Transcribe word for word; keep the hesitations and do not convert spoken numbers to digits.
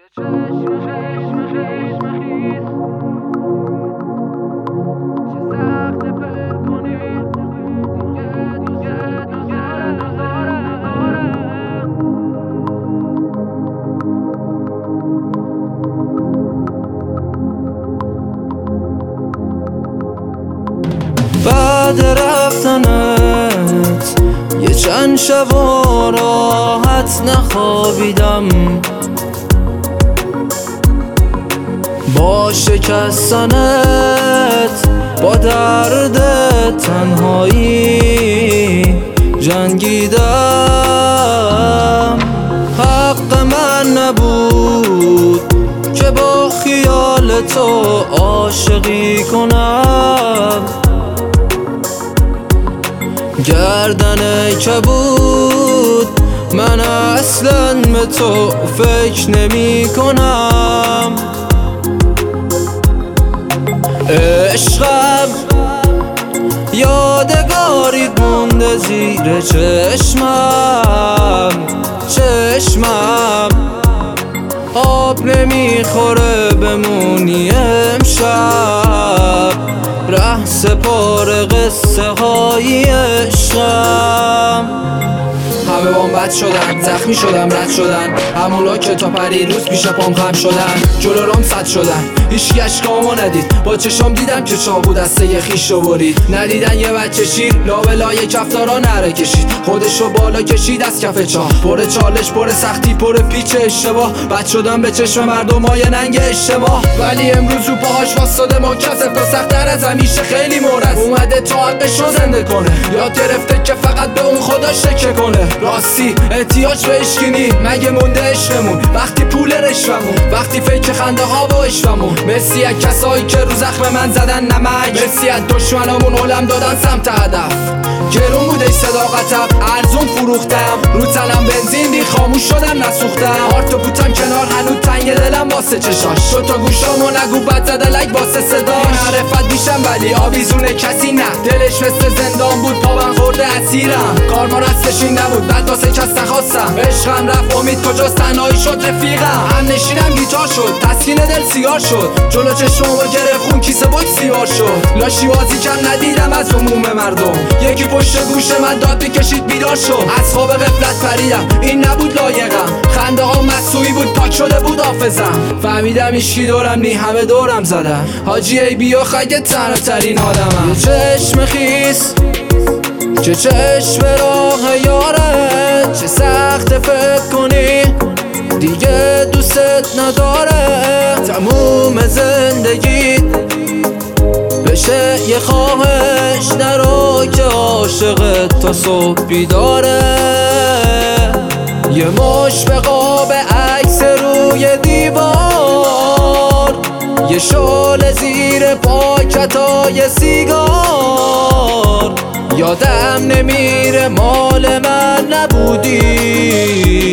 بعد رفتنت یه چند شب و راحت نخوابیدم، با شکستنت با درد تنهایی جنگیدم. حق من نبود که با خیال تو عاشقی کنم، گردن کبود من اصلا به تو فکر نمی کنم. عشقم یادگاری مونده زیر چشمم، چشمم آب نمیخوره بمونی امشب، ره سپار قصه های عشقم. همه بام بد شدن، زخمی شدم، رد شدن، همونا که تا پری روز پیش پام خم شدن، جلو رام صد شدن، هیچ اشکامو ندید، با چشام دیدم که چابو دسته خیش رو برید، ندیدن یه بچه شیر لابلای کفتارا نره کشید، خودشو بالا کشید از کف چاه، پر چالش، پر سختی، پر پیچ اشتباه، بد شدم به چشم مردم های ننگ اشتباه، ولی امروز رو پاهاش واسطاده مکسب تا سخت‌تر از همیشه خیلی مورد اومده تا حقشو زنده کنه، یاد گرفته که فقط به اون خدا شکر کنه. راستی احتیاج به عشقینی مگه مونده عشقمون، وقتی پول رشومون، وقتی فکر خنده ها و عشقمون، مرسی از کسایی که رو زخم من زدن نمک، مرسی از دشمنامون علم دادن سمت هدف، گرون بوده صداقتم ارزون فروختم، رو تنم بنزین ری خاموش شدم نسوختم، هارتو بوتم کنار هنوز تنگ دلم واسه چشاش، شد تا گوشامو نگو بد زده لک واسه صداش، معرفت میشم ولی آویزونه کسی نه، دلش مثل زندان بود پا من خورده اسیرم، کارما رستش این نبود بعد واسه کس نخواستم، عشقم رفت امید کجاست تنهایی شد رفیقم، هم نشینم گیتار شد تسکین دل سیگار شد، جلو چشمامو گرفت خون کیسه بود سیوار شد، لاشی بازی کم ندیدم از عموم مردم، یکی پشت گوش من داد بکشید بیدار شد، از خواب غفلت پریدم این نبود لایقم، خنده ها مسئولی بود پاک شده بود حافظم، فهمیدم ایشکی دورم نی همه دورم زدم، حاجی ای بیا خیلی تنها ترین آدمم، چشم خیس چه چشم راه یاره، چه سخت فکر کنی دیگه دوستت نداره، تموم زندگیت بشه یه خواهش نرو که عاشقت تا صبح بیداره، یه مش به قاب عکس روی دیوار، یه شال زیر پاکتای سیگار، یادم نمیره مال من نبودی.